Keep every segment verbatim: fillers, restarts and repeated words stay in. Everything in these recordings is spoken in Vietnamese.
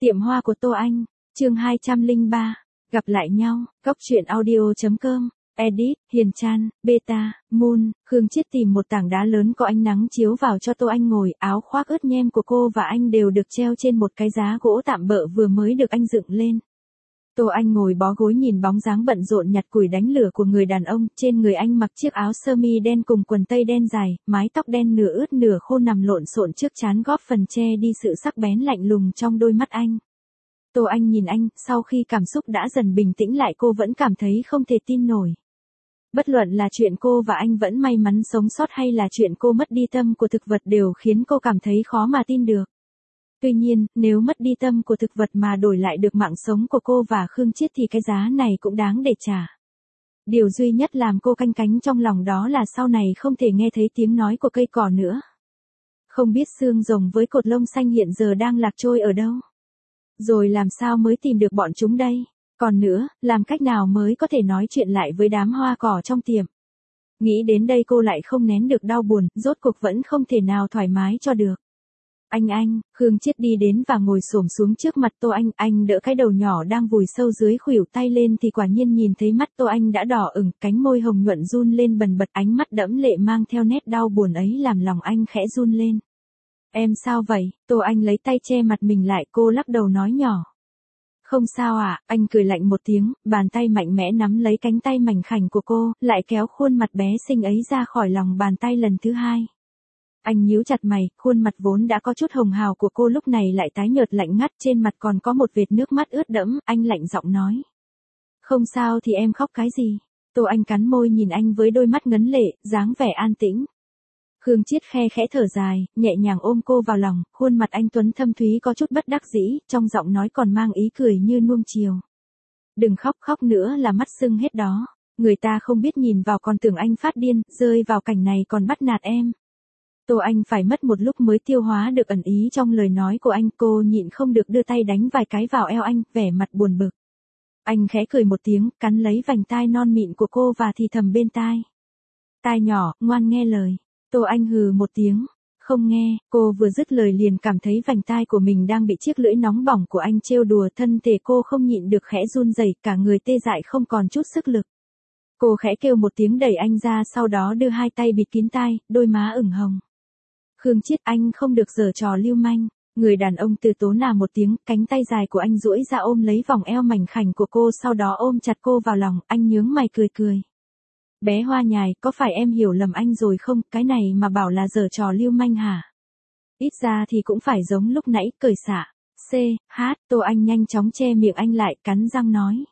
Tiệm hoa của Tô Anh, chương hai trăm lẻ ba, gặp lại nhau, góc truyện audio.com, edit, Hiền Chan, Beta, Moon, Khương Chiết tìm một tảng đá lớn có ánh nắng chiếu vào cho Tô Anh ngồi, áo khoác ướt nhem của cô và anh đều được treo trên một cái giá gỗ tạm bợ vừa mới được anh dựng lên. Tô Anh ngồi bó gối nhìn bóng dáng bận rộn nhặt củi đánh lửa của người đàn ông, trên người anh mặc chiếc áo sơ mi đen cùng quần tây đen dài, mái tóc đen nửa ướt nửa khô nằm lộn xộn trước trán góp phần che đi sự sắc bén lạnh lùng trong đôi mắt anh. Tô Anh nhìn anh, sau khi cảm xúc đã dần bình tĩnh lại cô vẫn cảm thấy không thể tin nổi. Bất luận là chuyện cô và anh vẫn may mắn sống sót hay là chuyện cô mất đi tâm của thực vật đều khiến cô cảm thấy khó mà tin được. Tuy nhiên, nếu mất đi tâm của thực vật mà đổi lại được mạng sống của cô và Khương Chiết thì cái giá này cũng đáng để trả. Điều duy nhất làm cô canh cánh trong lòng đó là sau này không thể nghe thấy tiếng nói của cây cỏ nữa. Không biết xương rồng với cột lông xanh hiện giờ đang lạc trôi ở đâu. Rồi làm sao mới tìm được bọn chúng đây? Còn nữa, làm cách nào mới có thể nói chuyện lại với đám hoa cỏ trong tiệm? Nghĩ đến đây cô lại không nén được đau buồn, rốt cuộc vẫn không thể nào thoải mái cho được. Anh anh, Khương Chiết đi đến và ngồi xổm xuống trước mặt Tô Anh, anh đỡ cái đầu nhỏ đang vùi sâu dưới khuỷu tay lên thì quả nhiên nhìn thấy mắt Tô Anh đã đỏ ửng, cánh môi hồng nhuận run lên bần bật, ánh mắt đẫm lệ mang theo nét đau buồn ấy làm lòng anh khẽ run lên. Em sao vậy? Tô Anh lấy tay che mặt mình lại, cô lắc đầu nói nhỏ. Không sao ạ, à? Anh cười lạnh một tiếng, bàn tay mạnh mẽ nắm lấy cánh tay mảnh khảnh của cô, lại kéo khuôn mặt bé xinh ấy ra khỏi lòng bàn tay lần thứ hai. Anh nhíu chặt mày, khuôn mặt vốn đã có chút hồng hào của cô lúc này lại tái nhợt lạnh ngắt, trên mặt còn có một vệt nước mắt ướt đẫm, anh lạnh giọng nói. Không sao thì em khóc cái gì? Tô Anh cắn môi nhìn anh với đôi mắt ngấn lệ, dáng vẻ an tĩnh. Khương Chiết khe khẽ thở dài, nhẹ nhàng ôm cô vào lòng, khuôn mặt anh tuấn thâm thúy có chút bất đắc dĩ, trong giọng nói còn mang ý cười như nuông chiều. Đừng khóc, khóc nữa là mắt sưng hết đó. Người ta không biết nhìn vào còn tưởng anh phát điên, rơi vào cảnh này còn bắt nạt em. Tô Anh phải mất một lúc mới tiêu hóa được ẩn ý trong lời nói của anh, cô nhịn không được đưa tay đánh vài cái vào eo anh, vẻ mặt buồn bực. Anh khẽ cười một tiếng, cắn lấy vành tai non mịn của cô và thì thầm bên tai. Tai nhỏ, ngoan nghe lời. Tô Anh hừ một tiếng. Không nghe, cô vừa dứt lời liền cảm thấy vành tai của mình đang bị chiếc lưỡi nóng bỏng của anh trêu đùa, thân thể cô không nhịn được khẽ run rẩy, cả người tê dại không còn chút sức lực. Cô khẽ kêu một tiếng đẩy anh ra, sau đó đưa hai tay bịt kín tai, đôi má ửng hồng. Khương Chiết, anh không được giở trò lưu manh. Người đàn ông từ tốn nà một tiếng, cánh tay dài của anh duỗi ra ôm lấy vòng eo mảnh khảnh của cô, sau đó ôm chặt cô vào lòng, anh nhướng mày cười cười. Bé hoa nhài, có phải em hiểu lầm anh rồi không, cái này mà bảo là giở trò lưu manh hả? Ít ra thì cũng phải giống lúc nãy, cười xả. C, H, Tô Anh nhanh chóng che miệng anh lại, cắn răng nói.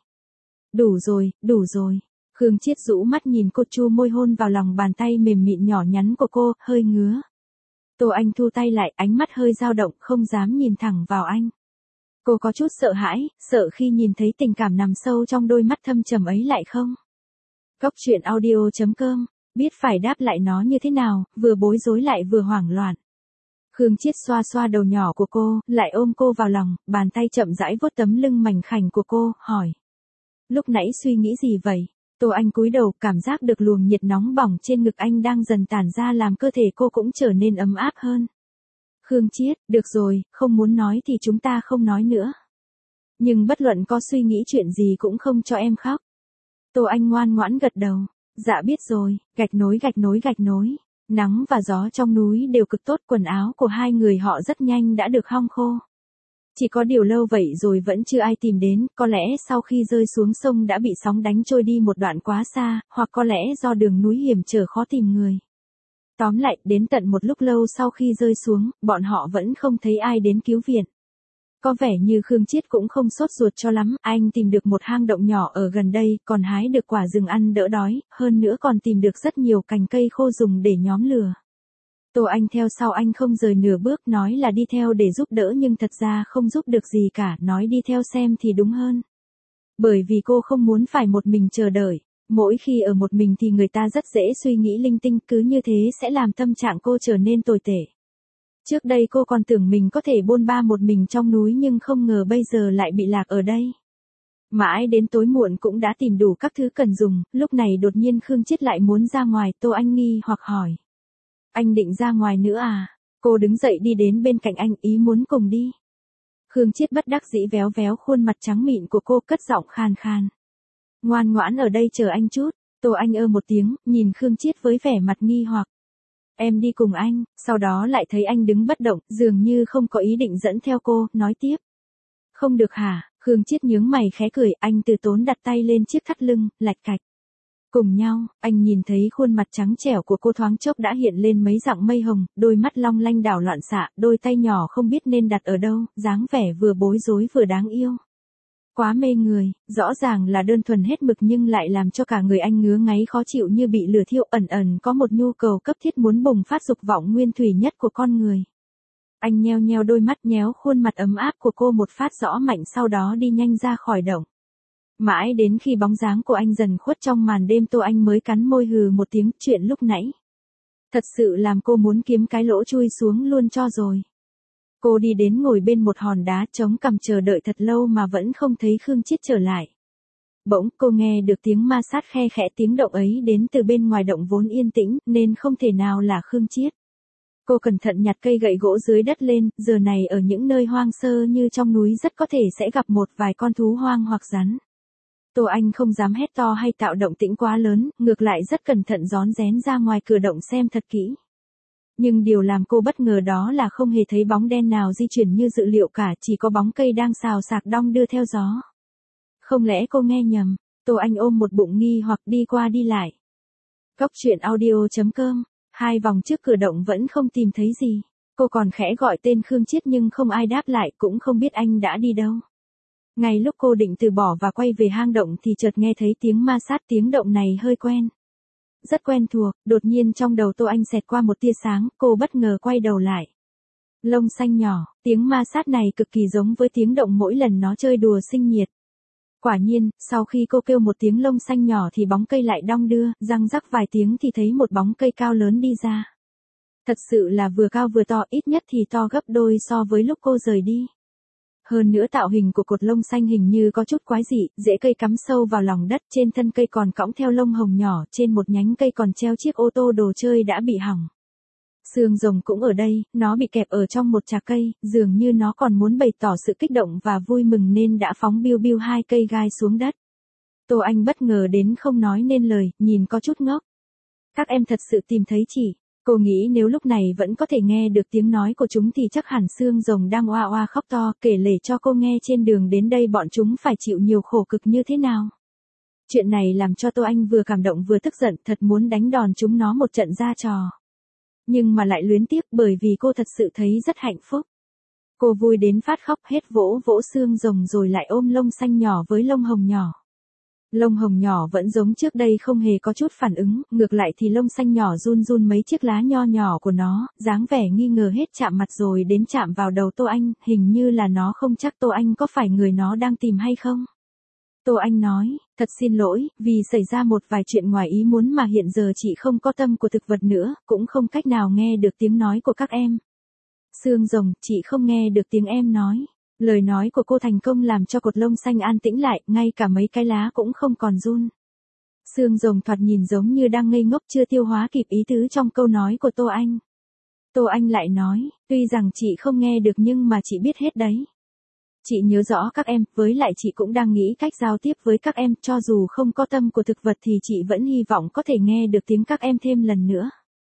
Đủ rồi, đủ rồi. Khương Chiết rũ mắt nhìn cô, chu môi hôn vào lòng bàn tay mềm mịn nhỏ nhắn của cô, hơi ngứa. Tô Anh thu tay lại, ánh mắt hơi dao động, không dám nhìn thẳng vào anh. Cô có chút sợ hãi, sợ khi nhìn thấy tình cảm nằm sâu trong đôi mắt thâm trầm ấy lại không? Góc truyện audio.com, biết phải đáp lại nó như thế nào, vừa bối rối lại vừa hoảng loạn. Khương Chiết xoa xoa đầu nhỏ của cô, lại ôm cô vào lòng, bàn tay chậm rãi vuốt tấm lưng mảnh khảnh của cô, hỏi. Lúc nãy suy nghĩ gì vậy? Tô Anh cúi đầu, cảm giác được luồng nhiệt nóng bỏng trên ngực anh đang dần tản ra làm cơ thể cô cũng trở nên ấm áp hơn. Khương Chiết, được rồi, không muốn nói thì chúng ta không nói nữa. Nhưng bất luận có suy nghĩ chuyện gì cũng không cho em khóc. Tô Anh ngoan ngoãn gật đầu. Dạ biết rồi, gạch nối gạch nối gạch nối. Nắng và gió trong núi đều cực tốt, quần áo của hai người họ rất nhanh đã được hong khô. Chỉ có điều lâu vậy rồi vẫn chưa ai tìm đến, có lẽ sau khi rơi xuống sông đã bị sóng đánh trôi đi một đoạn quá xa, hoặc có lẽ do đường núi hiểm trở khó tìm người. Tóm lại, đến tận một lúc lâu sau khi rơi xuống, bọn họ vẫn không thấy ai đến cứu viện. Có vẻ như Khương Chiết cũng không sốt ruột cho lắm, anh tìm được một hang động nhỏ ở gần đây, còn hái được quả rừng ăn đỡ đói, hơn nữa còn tìm được rất nhiều cành cây khô dùng để nhóm lửa. Tô Anh theo sau anh không rời nửa bước, nói là đi theo để giúp đỡ nhưng thật ra không giúp được gì cả, nói đi theo xem thì đúng hơn. Bởi vì cô không muốn phải một mình chờ đợi, mỗi khi ở một mình thì người ta rất dễ suy nghĩ linh tinh, cứ như thế sẽ làm tâm trạng cô trở nên tồi tệ. Trước đây cô còn tưởng mình có thể bôn ba một mình trong núi nhưng không ngờ bây giờ lại bị lạc ở đây. Mãi đến tối muộn cũng đã tìm đủ các thứ cần dùng, lúc này đột nhiên Khương Chiết lại muốn ra ngoài, Tô Anh nghi hoặc hỏi. Anh định ra ngoài nữa à? Cô đứng dậy đi đến bên cạnh anh, ý muốn cùng đi. Khương Chiết bất đắc dĩ véo véo khuôn mặt trắng mịn của cô, cất giọng khàn khàn. Ngoan ngoãn ở đây chờ anh chút. Tô Anh ơ một tiếng, nhìn Khương Chiết với vẻ mặt nghi hoặc. Em đi cùng anh, sau đó lại thấy anh đứng bất động, dường như không có ý định dẫn theo cô, nói tiếp. Không được hả? Khương Chiết nhướng mày khẽ cười, anh từ tốn đặt tay lên chiếc thắt lưng, lạch cạch. Cùng nhau, anh nhìn thấy khuôn mặt trắng trẻo của cô thoáng chốc đã hiện lên mấy dặng mây hồng, đôi mắt long lanh đảo loạn xạ, đôi tay nhỏ không biết nên đặt ở đâu, dáng vẻ vừa bối rối vừa đáng yêu. Quá mê người, rõ ràng là đơn thuần hết mực nhưng lại làm cho cả người anh ngứa ngáy khó chịu như bị lửa thiêu, ẩn ẩn có một nhu cầu cấp thiết muốn bùng phát dục vọng nguyên thủy nhất của con người. Anh nheo nheo đôi mắt, nhéo khuôn mặt ấm áp của cô một phát rõ mạnh, sau đó đi nhanh ra khỏi động. Mãi đến khi bóng dáng của anh dần khuất trong màn đêm, Tô Anh mới cắn môi hừ một tiếng, chuyện lúc nãy. Thật sự làm cô muốn kiếm cái lỗ chui xuống luôn cho rồi. Cô đi đến ngồi bên một hòn đá chống cằm chờ đợi thật lâu mà vẫn không thấy Khương Chiết trở lại. Bỗng cô nghe được tiếng ma sát khe khẽ, tiếng động ấy đến từ bên ngoài động vốn yên tĩnh nên không thể nào là Khương Chiết. Cô cẩn thận nhặt cây gậy gỗ dưới đất lên, giờ này ở những nơi hoang sơ như trong núi rất có thể sẽ gặp một vài con thú hoang hoặc rắn. Tô Anh không dám hét to hay tạo động tĩnh quá lớn, ngược lại rất cẩn thận rón rén ra ngoài cửa động xem thật kỹ. Nhưng điều làm cô bất ngờ đó là không hề thấy bóng đen nào di chuyển như dự liệu cả, chỉ có bóng cây đang xào xạc đong đưa theo gió. Không lẽ cô nghe nhầm? Tô Anh ôm một bụng nghi hoặc đi qua đi lại. Cốc truyện audio chấm com, hai vòng trước cửa động vẫn không tìm thấy gì. Cô còn khẽ gọi tên Khương Chiết nhưng không ai đáp lại, cũng không biết anh đã đi đâu. Ngay lúc cô định từ bỏ và quay về hang động thì chợt nghe thấy tiếng ma sát, tiếng động này hơi quen. Rất quen thuộc, đột nhiên trong đầu Tô Anh xẹt qua một tia sáng, cô bất ngờ quay đầu lại. Lông xanh nhỏ, tiếng ma sát này cực kỳ giống với tiếng động mỗi lần nó chơi đùa sinh nhiệt. Quả nhiên, sau khi cô kêu một tiếng lông xanh nhỏ thì bóng cây lại đong đưa, răng rắc vài tiếng thì thấy một bóng cây cao lớn đi ra. Thật sự là vừa cao vừa to, ít nhất thì to gấp đôi so với lúc cô rời đi. Hơn nữa tạo hình của cột lông xanh hình như có chút quái dị, rễ cây cắm sâu vào lòng đất, trên thân cây còn cõng theo lông hồng nhỏ, trên một nhánh cây còn treo chiếc ô tô đồ chơi đã bị hỏng. Xương rồng cũng ở đây, nó bị kẹp ở trong một chạc cây, dường như nó còn muốn bày tỏ sự kích động và vui mừng nên đã phóng biu biu hai cây gai xuống đất. Tô Anh bất ngờ đến không nói nên lời, nhìn có chút ngốc. Các em thật sự tìm thấy chị. Cô nghĩ nếu lúc này vẫn có thể nghe được tiếng nói của chúng thì chắc hẳn xương rồng đang oa oa khóc to, kể lể cho cô nghe trên đường đến đây bọn chúng phải chịu nhiều khổ cực như thế nào. Chuyện này làm cho Tô Anh vừa cảm động vừa tức giận, thật muốn đánh đòn chúng nó một trận ra trò. Nhưng mà lại luyến tiếc bởi vì cô thật sự thấy rất hạnh phúc. Cô vui đến phát khóc, hết vỗ vỗ xương rồng rồi lại ôm lông xanh nhỏ với lông hồng nhỏ. Lông hồng nhỏ vẫn giống trước đây, không hề có chút phản ứng, ngược lại thì lông xanh nhỏ run run mấy chiếc lá nho nhỏ của nó, dáng vẻ nghi ngờ hết chạm mặt rồi đến chạm vào đầu Tô Anh, hình như là nó không chắc Tô Anh có phải người nó đang tìm hay không. Tô Anh nói, thật xin lỗi, vì xảy ra một vài chuyện ngoài ý muốn mà hiện giờ chị không có tâm của thực vật nữa, cũng không cách nào nghe được tiếng nói của các em. Xương rồng, chị không nghe được tiếng em nói. Lời nói của cô thành công làm cho cột lông xanh an tĩnh lại, ngay cả mấy cái lá cũng không còn run. Xương rồng thoạt nhìn giống như đang ngây ngốc chưa tiêu hóa kịp ý tứ trong câu nói của Tô Anh. Tô Anh lại nói, tuy rằng chị không nghe được nhưng mà chị biết hết đấy. Chị nhớ rõ các em, với lại chị cũng đang nghĩ cách giao tiếp với các em, cho dù không có tâm của thực vật thì chị vẫn hy vọng có thể nghe được tiếng các em thêm lần nữa.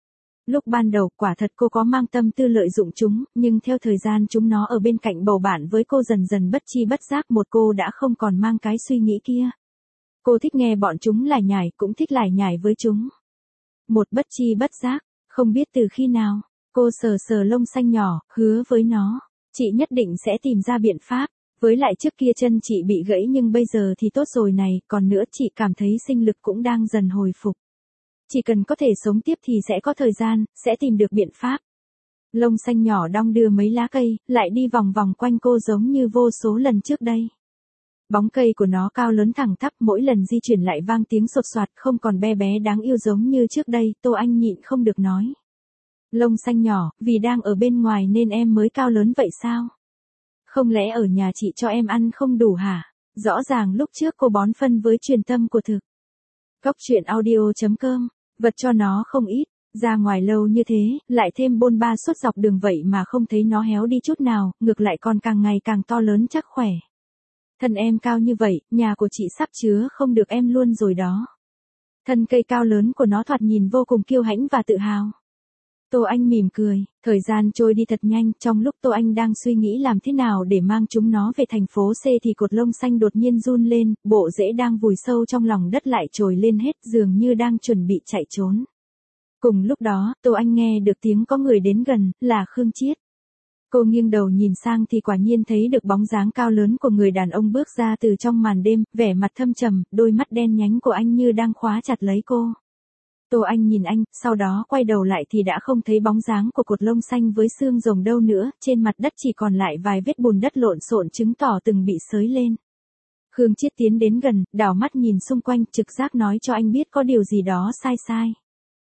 Lúc ban đầu, quả thật cô có mang tâm tư lợi dụng chúng, nhưng theo thời gian chúng nó ở bên cạnh bầu bạn với cô dần dần bất chi bất giác một cô đã không còn mang cái suy nghĩ kia. Cô thích nghe bọn chúng lải nhải, cũng thích lải nhải với chúng. Một bất chi bất giác, không biết từ khi nào, cô sờ sờ lông xanh nhỏ, hứa với nó, chị nhất định sẽ tìm ra biện pháp. Với lại trước kia chân chị bị gãy nhưng bây giờ thì tốt rồi này, còn nữa chị cảm thấy sinh lực cũng đang dần hồi phục. Chỉ cần có thể sống tiếp thì sẽ có thời gian, sẽ tìm được biện pháp. Lông xanh nhỏ đong đưa mấy lá cây, lại đi vòng vòng quanh cô giống như vô số lần trước đây. Bóng cây của nó cao lớn thẳng tắp, mỗi lần di chuyển lại vang tiếng sột soạt, không còn bé bé đáng yêu giống như trước đây. Tô Anh nhịn không được nói. Lông xanh nhỏ, vì đang ở bên ngoài nên em mới cao lớn vậy sao? Không lẽ ở nhà chị cho em ăn không đủ hả? Rõ ràng lúc trước cô bón phân với truyền tâm của thực. Cốc truyện audio chấm com, vật cho nó không ít, Ra ngoài lâu như thế, lại thêm bôn ba suốt dọc đường vậy mà không thấy nó héo đi chút nào, ngược lại còn càng ngày càng to lớn chắc khỏe. Thân em cao như vậy, nhà của chị sắp chứa không được em luôn rồi đó. Thân cây cao lớn của nó thoạt nhìn vô cùng kiêu hãnh và tự hào. Tô Anh mỉm cười, thời gian trôi đi thật nhanh, trong lúc Tô Anh đang suy nghĩ làm thế nào để mang chúng nó về thành phố C thì cột lông xanh đột nhiên run lên, bộ rễ đang vùi sâu trong lòng đất lại trồi lên hết dường như đang chuẩn bị chạy trốn. Cùng lúc đó, Tô Anh nghe được tiếng có người đến gần, là Khương Chiết. Cô nghiêng đầu nhìn sang thì quả nhiên thấy được bóng dáng cao lớn của người đàn ông bước ra từ trong màn đêm, vẻ mặt thâm trầm, đôi mắt đen nhánh của anh như đang khóa chặt lấy cô. Tô Anh nhìn anh, sau đó quay đầu lại thì đã không thấy bóng dáng của cột lông xanh với xương rồng đâu nữa, trên mặt đất chỉ còn lại vài vết bùn đất lộn xộn chứng tỏ từng bị xới lên. Khương Chiết tiến đến gần, đảo mắt nhìn xung quanh, trực giác nói cho anh biết có điều gì đó sai sai.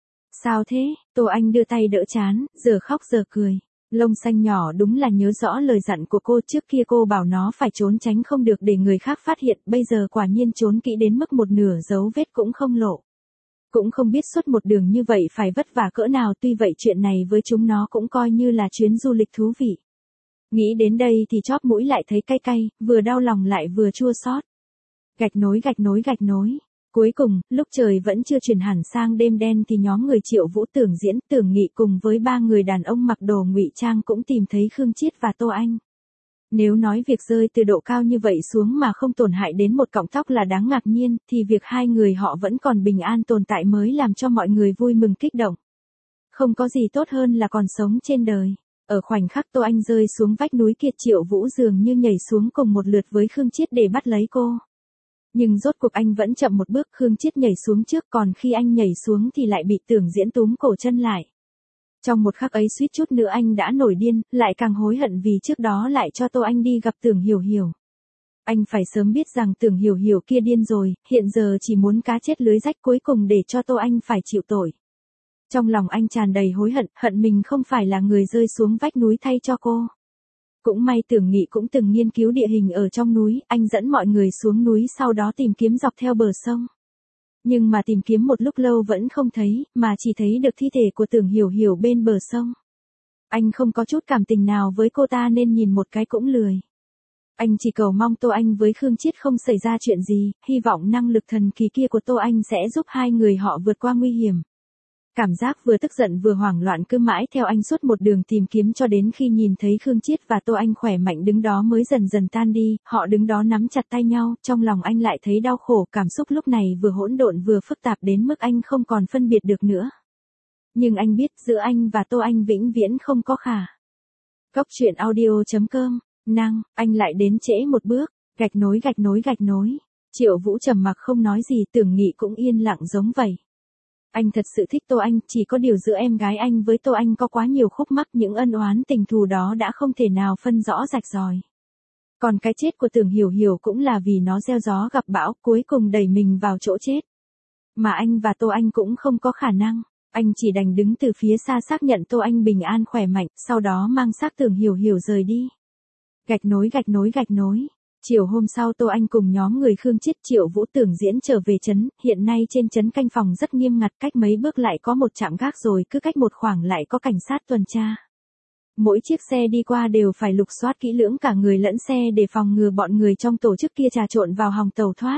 Sao thế? Tô Anh đưa tay đỡ chán, giờ khóc giờ cười. Lông xanh nhỏ đúng là nhớ rõ lời dặn của cô, trước kia cô bảo nó phải trốn tránh không được để người khác phát hiện, bây giờ quả nhiên trốn kỹ đến mức một nửa dấu vết cũng không lộ. Cũng không biết suốt một đường như vậy phải vất vả cỡ nào, tuy vậy chuyện này với chúng nó cũng coi như là chuyến du lịch thú vị. Nghĩ đến đây thì chóp mũi lại thấy cay cay, vừa đau lòng lại vừa chua xót. Gạch nối gạch nối gạch nối. Cuối cùng, lúc trời vẫn chưa chuyển hẳn sang đêm đen thì nhóm người Triệu Vũ, Tưởng Diễn, Tưởng Nghị cùng với ba người đàn ông mặc đồ ngụy trang cũng tìm thấy Khương Chiết và Tô Anh. Nếu nói việc rơi từ độ cao như vậy xuống mà không tổn hại đến một cọng tóc là đáng ngạc nhiên, thì việc hai người họ vẫn còn bình an tồn tại mới làm cho mọi người vui mừng kích động. Không có gì tốt hơn là còn sống trên đời. Ở khoảnh khắc Tô Anh rơi xuống vách núi kia, Triệu Vũ dường như nhảy xuống cùng một lượt với Khương Chiết để bắt lấy cô. Nhưng rốt cuộc anh vẫn chậm một bước, Khương Chiết nhảy xuống trước, còn khi anh nhảy xuống thì lại bị Tưởng Diễn túm cổ chân lại. Trong một khắc ấy suýt chút nữa anh đã nổi điên, lại càng hối hận vì trước đó lại cho Tô Anh đi gặp Tưởng Hiểu Hiểu. Anh phải sớm biết rằng Tưởng Hiểu Hiểu kia điên rồi, hiện giờ chỉ muốn cá chết lưới rách cuối cùng để cho Tô Anh phải chịu tội. Trong lòng anh tràn đầy hối hận, hận mình không phải là người rơi xuống vách núi thay cho cô. Cũng may Tưởng Nghị cũng từng nghiên cứu địa hình ở trong núi, anh dẫn mọi người xuống núi sau đó tìm kiếm dọc theo bờ sông. Nhưng mà tìm kiếm một lúc lâu vẫn không thấy, mà chỉ thấy được thi thể của Tưởng Hiểu Hiểu bên bờ sông. Anh không có chút cảm tình nào với cô ta nên nhìn một cái cũng lười. Anh chỉ cầu mong Tô Anh với Khương Chiết không xảy ra chuyện gì, hy vọng năng lực thần kỳ kia của Tô Anh sẽ giúp hai người họ vượt qua nguy hiểm. Cảm giác vừa tức giận vừa hoảng loạn cứ mãi theo anh suốt một đường tìm kiếm cho đến khi nhìn thấy Khương Chiết và Tô Anh khỏe mạnh đứng đó mới dần dần tan đi, họ đứng đó nắm chặt tay nhau, trong lòng anh lại thấy đau khổ, cảm xúc lúc này vừa hỗn độn vừa phức tạp đến mức anh không còn phân biệt được nữa. Nhưng anh biết giữa anh và Tô Anh vĩnh viễn không có khả. Cốc truyện audio chấm com, năng, anh lại đến trễ một bước, gạch nối gạch nối gạch nối. Triệu Vũ trầm mặc không nói gì, Tưởng Nghị cũng yên lặng giống vậy. Anh thật sự thích Tô Anh, chỉ có điều giữa em gái anh với Tô Anh có quá nhiều khúc mắc, những ân oán tình thù đó đã không thể nào phân rõ rạch ròi. Còn cái chết của Tưởng Hiểu Hiểu cũng là vì nó gieo gió gặp bão, cuối cùng đẩy mình vào chỗ chết. Mà anh và Tô Anh cũng không có khả năng, anh chỉ đành đứng từ phía xa xác nhận Tô Anh bình an khỏe mạnh, sau đó mang xác Tưởng Hiểu Hiểu rời đi. Gạch nối gạch nối gạch nối. Chiều hôm sau Tô Anh cùng nhóm người Khương Chiết, Triệu Vũ, Tưởng Diễn trở về trấn, hiện nay trên trấn canh phòng rất nghiêm ngặt, cách mấy bước lại có một trạm gác rồi cứ cách một khoảng lại có cảnh sát tuần tra. Mỗi chiếc xe đi qua đều phải lục soát kỹ lưỡng cả người lẫn xe để phòng ngừa bọn người trong tổ chức kia trà trộn vào hòng tàu thoát.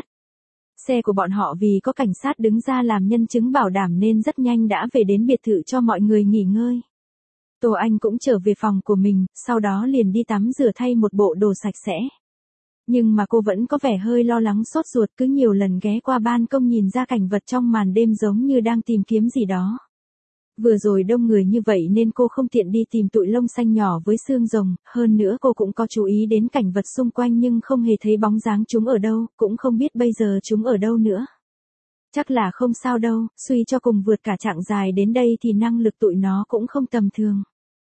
Xe của bọn họ vì có cảnh sát đứng ra làm nhân chứng bảo đảm nên rất nhanh đã về đến biệt thự cho mọi người nghỉ ngơi. Tô Anh cũng trở về phòng của mình, sau đó liền đi tắm rửa thay một bộ đồ sạch sẽ. Nhưng mà cô vẫn có vẻ hơi lo lắng sốt ruột, cứ nhiều lần ghé qua ban công nhìn ra cảnh vật trong màn đêm giống như đang tìm kiếm gì đó. Vừa rồi đông người như vậy nên cô không tiện đi tìm tụi lông xanh nhỏ với xương rồng, hơn nữa cô cũng có chú ý đến cảnh vật xung quanh nhưng không hề thấy bóng dáng chúng ở đâu, cũng không biết bây giờ chúng ở đâu nữa. Chắc là không sao đâu, suy cho cùng vượt cả chặng dài đến đây thì năng lực tụi nó cũng không tầm thường.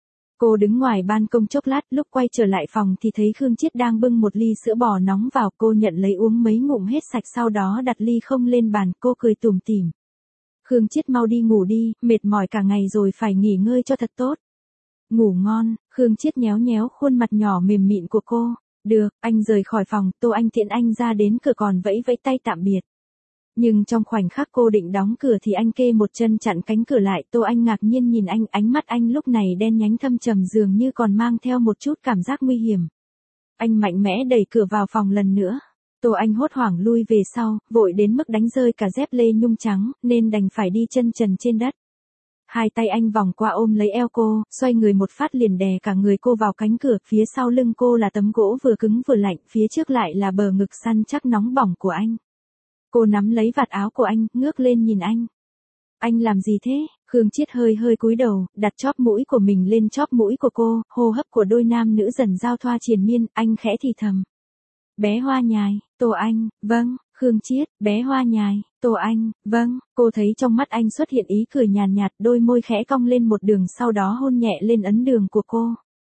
Cô đứng ngoài ban công chốc lát, lúc quay trở lại phòng thì thấy Khương Chiết đang bưng một ly sữa bò nóng vào, cô nhận lấy uống mấy ngụm hết sạch sau đó đặt ly không lên bàn, cô cười tủm tỉm. Khương Chiết mau đi ngủ đi, mệt mỏi cả ngày rồi phải nghỉ ngơi cho thật tốt. Ngủ ngon, Khương Chiết nhéo nhéo khuôn mặt nhỏ mềm mịn của cô. Được, anh rời khỏi phòng, Tô Anh tiễn anh ra đến cửa còn vẫy vẫy tay tạm biệt. Nhưng trong khoảnh khắc cô định đóng cửa thì anh kê một chân chặn cánh cửa lại. Tô Anh ngạc nhiên nhìn anh, ánh mắt anh lúc này đen nhánh thâm trầm dường như còn mang theo một chút cảm giác nguy hiểm. Anh mạnh mẽ đẩy cửa vào phòng lần nữa. Tô Anh hốt hoảng lui về sau, vội đến mức đánh rơi cả dép lê nhung trắng, nên đành phải đi chân trần trên đất. Hai tay anh vòng qua ôm lấy eo cô, xoay người một phát liền đè cả người cô vào cánh cửa, phía sau lưng cô là tấm gỗ vừa cứng vừa lạnh, phía trước lại là bờ ngực săn chắc nóng bỏng của anh. Cô nắm lấy vạt áo của anh, ngước lên nhìn anh. Anh làm gì thế? Khương Chiết hơi hơi cúi đầu, đặt chóp mũi của mình lên chóp mũi của cô, hô hấp của đôi nam nữ dần giao thoa triền miên, anh khẽ thì thầm. Bé Hoa Nhài, Tô Anh, vâng. Khương Chiết, bé Hoa Nhài, Tô Anh, vâng. Cô thấy trong mắt anh xuất hiện ý cười nhàn nhạt, đôi môi khẽ cong lên một đường, sau đó hôn nhẹ lên ấn đường của cô.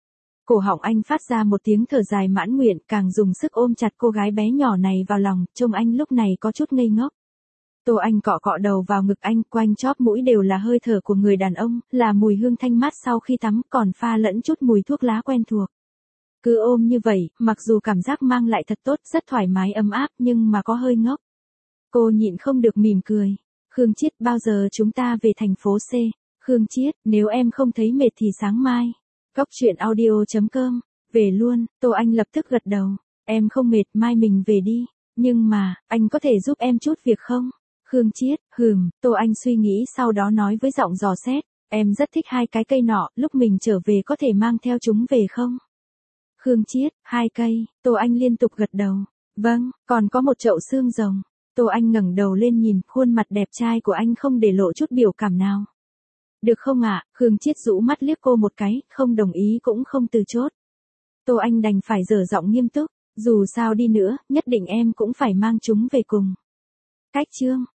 Cổ họng anh phát ra một tiếng thở dài mãn nguyện, càng dùng sức ôm chặt cô gái bé nhỏ này vào lòng, trông anh lúc này có chút ngây ngốc. Tô Anh cọ cọ đầu vào ngực anh, quanh chóp mũi đều là hơi thở của người đàn ông, là mùi hương thanh mát sau khi tắm, còn pha lẫn chút mùi thuốc lá quen thuộc. Cứ ôm như vậy, mặc dù cảm giác mang lại thật tốt, rất thoải mái ấm áp, nhưng mà có hơi ngốc. Cô nhịn không được mỉm cười. Khương Chiết, bao giờ chúng ta về thành phố C? Khương Chiết, nếu em không thấy mệt thì sáng mai. Góc truyện audio chấm com, về luôn. Tô Anh lập tức gật đầu. Em không mệt, mai mình về đi. Nhưng mà, anh có thể giúp em chút việc không? Khương Chiết, hừm. Tô Anh suy nghĩ sau đó nói với giọng dò xét. Em rất thích hai cái cây nọ, lúc mình trở về có thể mang theo chúng về không? Khương Chiết, hai cây. Tô Anh liên tục gật đầu. Vâng, còn có một chậu xương rồng. Tô Anh ngẩng đầu lên nhìn, khuôn mặt đẹp trai của anh không để lộ chút biểu cảm nào. Được không ạ? À? Khương Chiết rũ mắt liếc cô một cái, không đồng ý cũng không từ chối. Tô Anh đành phải dở giọng nghiêm túc, dù sao đi nữa, nhất định em cũng phải mang chúng về cùng. Cách chương